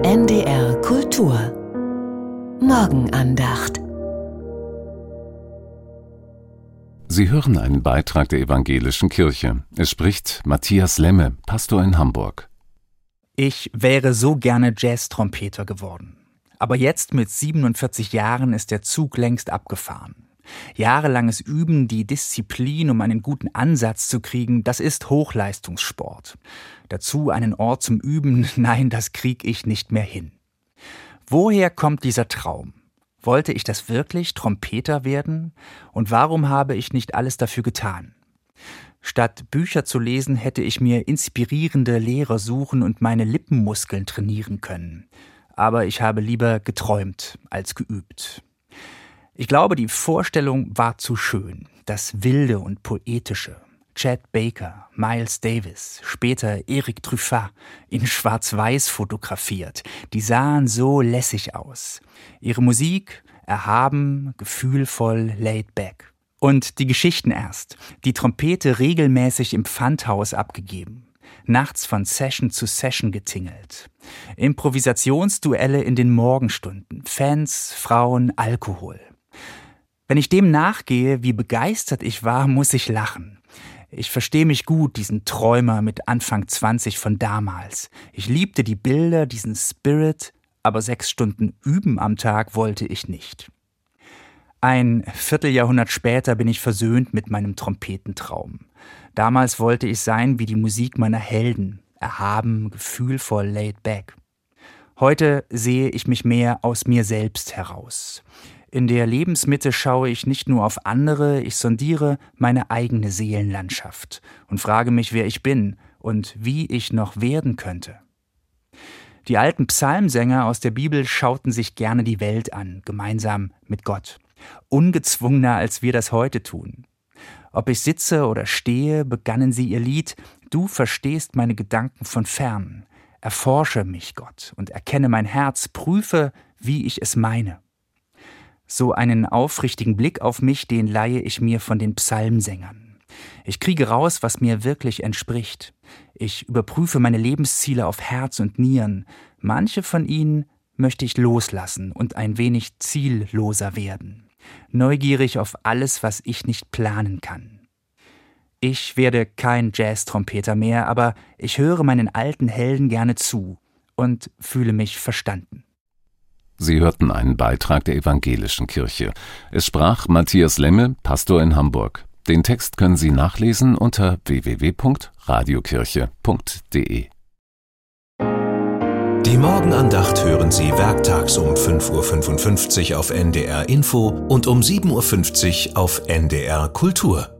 NDR Kultur Morgenandacht. Sie hören einen Beitrag der Evangelischen Kirche. Es spricht Matthias Lemme, Pastor in Hamburg. Ich wäre so gerne Jazz-Trompeter geworden. Aber jetzt mit 47 Jahren ist der Zug längst abgefahren. Jahrelanges Üben, die Disziplin, um einen guten Ansatz zu kriegen, das ist Hochleistungssport. Dazu einen Ort zum Üben, nein, das krieg ich nicht mehr hin. Woher kommt dieser Traum? Wollte ich das wirklich, Trompeter werden? Und warum habe ich nicht alles dafür getan? Statt Bücher zu lesen, hätte ich mir inspirierende Lehrer suchen und meine Lippenmuskeln trainieren können. Aber ich habe lieber geträumt als geübt. Ich glaube, die Vorstellung war zu schön. Das Wilde und Poetische. Chet Baker, Miles Davis, später Eric Truffat, in Schwarz-Weiß fotografiert. Die sahen so lässig aus. Ihre Musik erhaben, gefühlvoll, laid back. Und die Geschichten erst. Die Trompete regelmäßig im Pfandhaus abgegeben. Nachts von Session zu Session getingelt. Improvisationsduelle in den Morgenstunden. Fans, Frauen, Alkohol. Wenn ich dem nachgehe, wie begeistert ich war, muss ich lachen. Ich verstehe mich gut, diesen Träumer mit Anfang 20 von damals. Ich liebte die Bilder, diesen Spirit, aber 6 Stunden üben am Tag wollte ich nicht. Ein Vierteljahrhundert später bin ich versöhnt mit meinem Trompetentraum. Damals wollte ich sein wie die Musik meiner Helden, erhaben, gefühlvoll, laid back. Heute sehe ich mich mehr aus mir selbst heraus. In der Lebensmitte schaue ich nicht nur auf andere, ich sondiere meine eigene Seelenlandschaft und frage mich, wer ich bin und wie ich noch werden könnte. Die alten Psalmsänger aus der Bibel schauten sich gerne die Welt an, gemeinsam mit Gott. Ungezwungener, als wir das heute tun. Ob ich sitze oder stehe, begannen sie ihr Lied, du verstehst meine Gedanken von fern. Erforsche mich, Gott, und erkenne mein Herz, prüfe, wie ich es meine. So einen aufrichtigen Blick auf mich, den leihe ich mir von den Psalmsängern. Ich kriege raus, was mir wirklich entspricht. Ich überprüfe meine Lebensziele auf Herz und Nieren. Manche von ihnen möchte ich loslassen und ein wenig zielloser werden. Neugierig auf alles, was ich nicht planen kann. Ich werde kein Jazz-Trompeter mehr, aber ich höre meinen alten Helden gerne zu und fühle mich verstanden. Sie hörten einen Beitrag der Evangelischen Kirche. Es sprach Matthias Lemme, Pastor in Hamburg. Den Text können Sie nachlesen unter www.radiokirche.de. Die Morgenandacht hören Sie werktags um 5:55 Uhr auf NDR Info und um 7:50 Uhr auf NDR Kultur.